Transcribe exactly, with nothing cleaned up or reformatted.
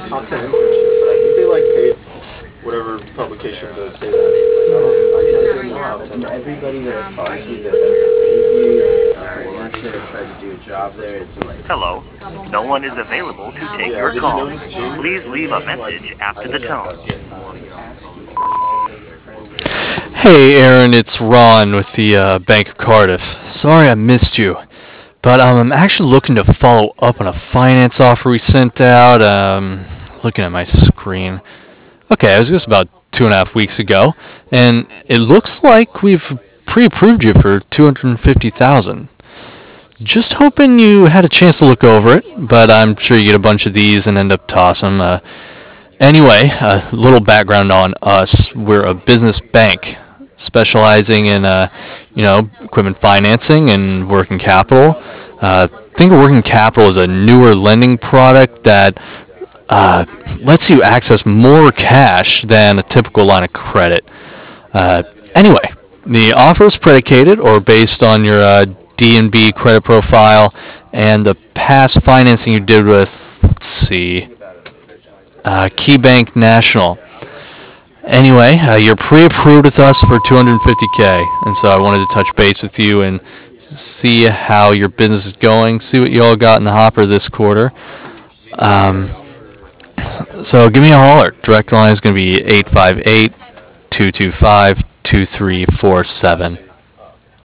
top ten internship, but I think they like paid whatever publication to say that. Like, I don't, I can't say more top ten. Everybody that I've talked to that has interviewed uh, or worked there or tried to do a job there, it's been like. Hello. No one is available to take Yeah, your did you call. notice June? Please leave a Like, message after I the think tone. Hey Aaron, it's Ron with the uh, Bank of Cardiff. Sorry I missed you, but um, I'm actually looking to follow up on a finance offer we sent out. Um, looking at my screen. Okay, it was just about two and a half weeks ago, and it looks like we've pre-approved you for two hundred fifty thousand. Just hoping you had a chance to look over it, but I'm sure you get a bunch of these and end up tossing them. Uh, anyway, a little background on us. We're a business bank specializing in, uh, you know, equipment financing and working capital. Uh, think of working capital as a newer lending product that uh, lets you access more cash than a typical line of credit. Uh, anyway, the offer is predicated or based on your uh, D and B credit profile and the past financing you did with, let's see, uh, KeyBank National. Anyway, uh, you're pre-approved with us for two hundred fifty k, and so I wanted to touch base with you and see how your business is going, see what you all got in the hopper this quarter. Um, so give me a holler. Direct line is going to be eight five eight, two two five, two three four seven.